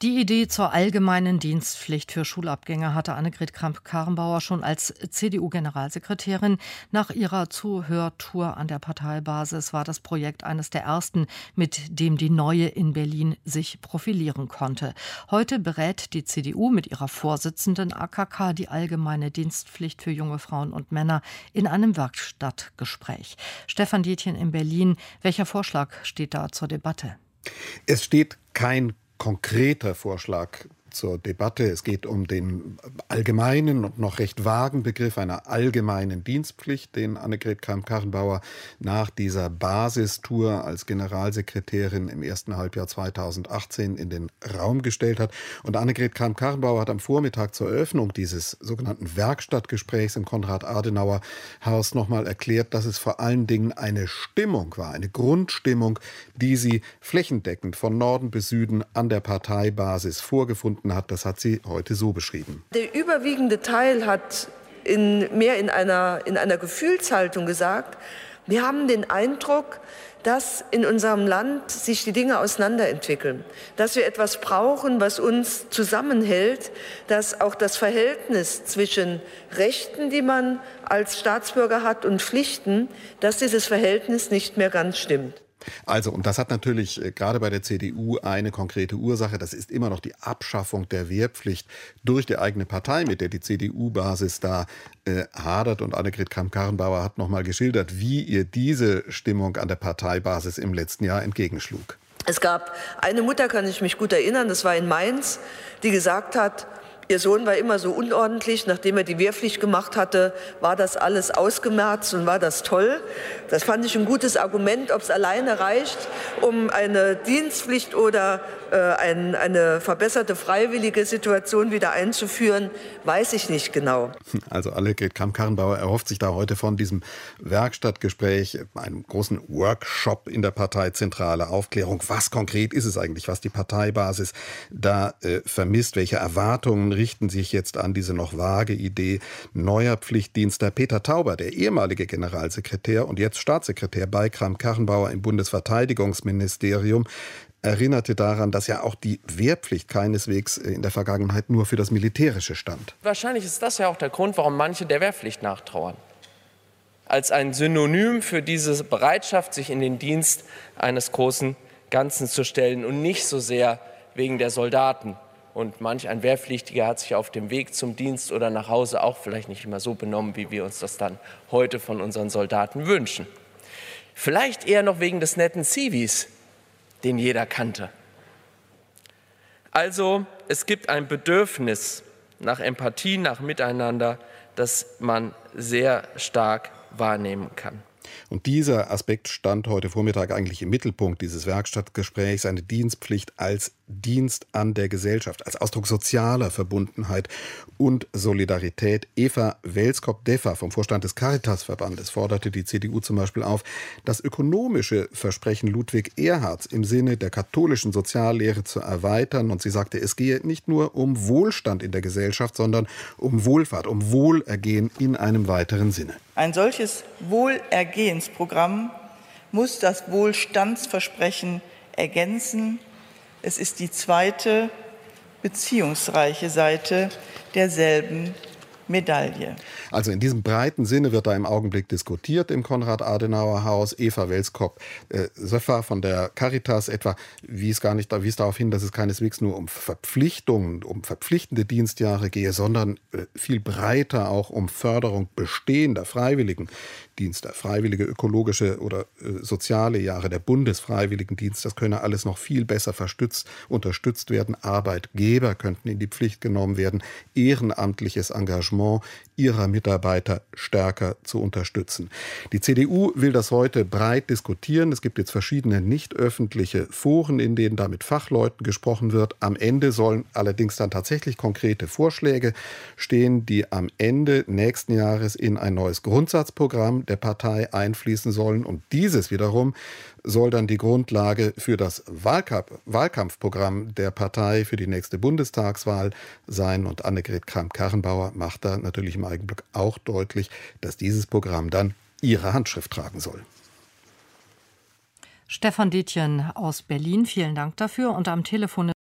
Die Idee zur allgemeinen Dienstpflicht für Schulabgänger hatte Annegret Kramp-Karrenbauer schon als CDU-Generalsekretärin. Nach ihrer Zuhörtour an der Parteibasis war das Projekt eines der ersten, mit dem die Neue in Berlin sich profilieren konnte. Heute berät die CDU mit ihrer Vorsitzenden AKK die allgemeine Dienstpflicht für junge Frauen und Männer in einem Werkstattgespräch. Stefan Detjen in Berlin, welcher Vorschlag steht da zur Debatte? Es steht kein konkreter Vorschlag zur Debatte. Es geht um den allgemeinen und noch recht vagen Begriff einer allgemeinen Dienstpflicht, den Annegret Kramp-Karrenbauer nach dieser Basistour als Generalsekretärin im ersten Halbjahr 2018 in den Raum gestellt hat. Und Annegret Kramp-Karrenbauer hat am Vormittag zur Eröffnung dieses sogenannten Werkstattgesprächs im Konrad-Adenauer-Haus nochmal erklärt, dass es vor allen Dingen eine Stimmung war, eine Grundstimmung, die sie flächendeckend von Norden bis Süden an der Parteibasis vorgefunden hat. Das hat sie heute so beschrieben. Der überwiegende Teil hat mehr in einer Gefühlshaltung gesagt, wir haben den Eindruck, dass in unserem Land sich die Dinge auseinanderentwickeln, dass wir etwas brauchen, was uns zusammenhält, dass auch das Verhältnis zwischen Rechten, die man als Staatsbürger hat, und Pflichten, dass dieses Verhältnis nicht mehr ganz stimmt. Also, und das hat natürlich gerade bei der CDU eine konkrete Ursache. Das ist immer noch die Abschaffung der Wehrpflicht durch die eigene Partei, mit der die CDU-Basis da hadert. Und Annegret Kramp-Karrenbauer hat noch mal geschildert, wie ihr diese Stimmung an der Parteibasis im letzten Jahr entgegenschlug. Es gab eine Mutter, kann ich mich gut erinnern, das war in Mainz, die gesagt hat, ihr Sohn war immer so unordentlich. Nachdem er die Wehrpflicht gemacht hatte, war das alles ausgemerzt und war das toll. Das fand ich ein gutes Argument. Ob es alleine reicht, um eine Dienstpflicht oder eine verbesserte freiwillige Situation wieder einzuführen, weiß ich nicht genau. Also Annegret Kramp-Karrenbauer erhofft sich da heute von diesem Werkstattgespräch, einem großen Workshop in der Parteizentrale, Aufklärung. Was konkret ist es eigentlich, was die Parteibasis da vermisst? Welche Erwartungen richten sich jetzt an diese noch vage Idee neuer Pflichtdienste? Peter Tauber, der ehemalige Generalsekretär und jetzt Staatssekretär bei Kramp-Karrenbauer im Bundesverteidigungsministerium, erinnerte daran, dass ja auch die Wehrpflicht keineswegs in der Vergangenheit nur für das Militärische stand. Wahrscheinlich ist das ja auch der Grund, warum manche der Wehrpflicht nachtrauern. Als ein Synonym für diese Bereitschaft, sich in den Dienst eines großen Ganzen zu stellen und nicht so sehr wegen der Soldaten. Und manch ein Wehrpflichtiger hat sich auf dem Weg zum Dienst oder nach Hause auch vielleicht nicht immer so benommen, wie wir uns das dann heute von unseren Soldaten wünschen. Vielleicht eher noch wegen des netten Zivis, den jeder kannte. Also, es gibt ein Bedürfnis nach Empathie, nach Miteinander, das man sehr stark wahrnehmen kann. Und dieser Aspekt stand heute Vormittag eigentlich im Mittelpunkt dieses Werkstattgesprächs, eine Dienstpflicht als Dienst an der Gesellschaft, als Ausdruck sozialer Verbundenheit und Solidarität. Eva Welskop-Deffer vom Vorstand des Caritas-Verbandes forderte die CDU zum Beispiel auf, das ökonomische Versprechen Ludwig Erhards im Sinne der katholischen Soziallehre zu erweitern. Und sie sagte, es gehe nicht nur um Wohlstand in der Gesellschaft, sondern um Wohlfahrt, um Wohlergehen in einem weiteren Sinne. Ein solches Wohlergehensprogramm muss das Wohlstandsversprechen ergänzen. Es ist die zweite beziehungsreiche Seite derselben Medaille. Also in diesem breiten Sinne wird da im Augenblick diskutiert im Konrad-Adenauer-Haus. Eva Welskop-Deffer von der Caritas etwa wies darauf hin, dass es keineswegs nur um Verpflichtungen, um verpflichtende Dienstjahre gehe, sondern viel breiter auch um Förderung bestehender Freiwilligendienste, freiwillige ökologische oder soziale Jahre, der Bundesfreiwilligendienst. Das könne alles noch viel besser unterstützt werden. Arbeitgeber könnten in die Pflicht genommen werden, ehrenamtliches Engagement ihrer Mitarbeiter stärker zu unterstützen. Die CDU will das heute breit diskutieren. Es gibt jetzt verschiedene nicht öffentliche Foren, in denen da mit Fachleuten gesprochen wird. Am Ende sollen allerdings dann tatsächlich konkrete Vorschläge stehen, die am Ende nächsten Jahres in ein neues Grundsatzprogramm der Partei einfließen sollen. Und dieses wiederum soll dann die Grundlage für das Wahlkampfprogramm der Partei für die nächste Bundestagswahl sein. Und Annegret Kramp-Karrenbauer macht da natürlich im Augenblick auch deutlich, dass dieses Programm dann ihre Handschrift tragen soll. Stefan Detjen aus Berlin, vielen Dank dafür. Und am Telefon